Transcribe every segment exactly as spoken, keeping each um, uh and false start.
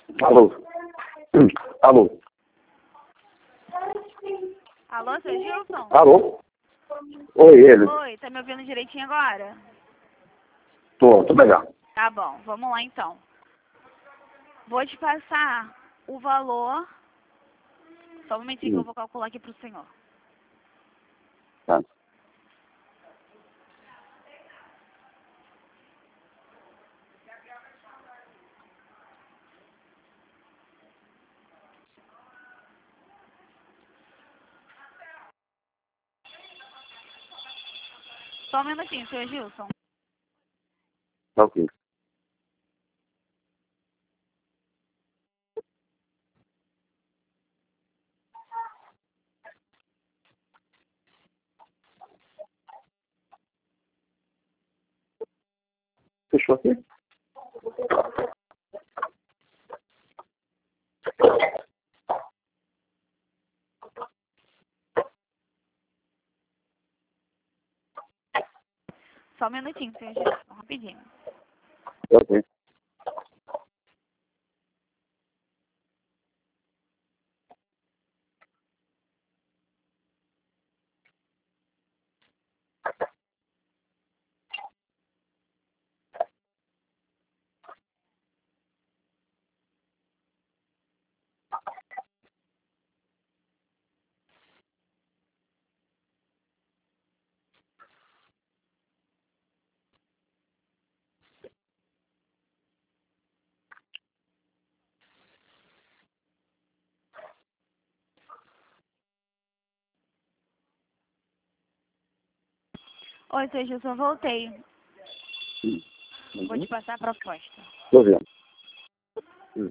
Alô? Hum, Alô? Alô, seu Gilson? Alô? Oi, ele. Oi, tá me ouvindo direitinho agora? Tô, tô melhor. Tá bom, vamos lá então. Vou te passar o valor. Só um momentinho que eu Hum, vou calcular aqui pro senhor. tá. Só um minutinho, seu Gilson. Tá ok. Fechou aqui? Só um minutinho, seu Gilson, rapidinho. Tá ok. Oi, seu Gilson, eu voltei. Hum, Vou te Uhum. passar a proposta. Tô vendo. Hum,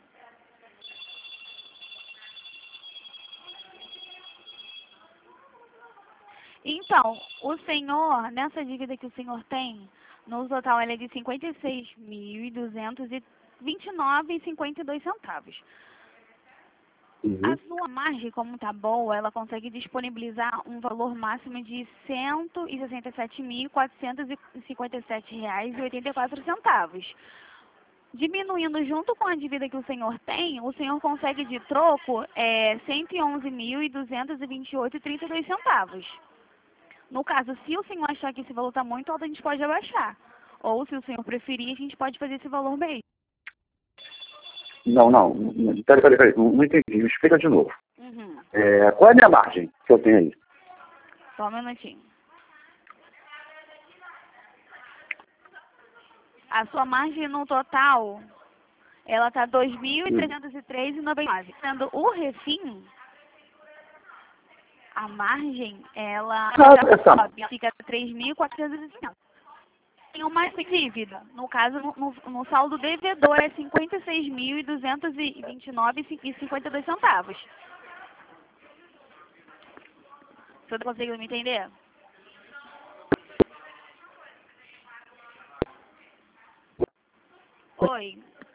Então, o senhor, nessa dívida que o senhor tem, no total ela é de cinquenta e seis mil duzentos e vinte e nove reais e cinquenta e dois centavos. A Uhum. sua margem, como tá boa, ela consegue disponibilizar um valor máximo de cento e sessenta e sete mil quatrocentos e cinquenta e sete reais e oitenta e quatro centavos. Diminuindo junto com a dívida que o senhor tem, o senhor consegue de troco é, cento e onze mil duzentos e vinte e oito reais e trinta e dois centavos. No caso, se o senhor achar que esse valor está muito alto, a gente pode abaixar. Ou, se o senhor preferir, a gente pode fazer esse valor mesmo. Não, não. não, Peraí, peraí, peraí. Não, não entendi. Me explica de novo. Uhum. É, qual é a minha margem que eu tenho aí? Só um minutinho. A sua margem no total, ela está dois mil Hum. trezentos e três reais e noventa e nove centavos. Sendo o refim, a margem, ela Ah, já essa. sobe, fica três mil quatrocentos e cinquenta. Tem uma dívida. No caso, no, no, no saldo devedor é cinquenta e seis mil duzentos e vinte e nove reais e cinquenta e dois centavos. Você não conseguiu me entender? Oi.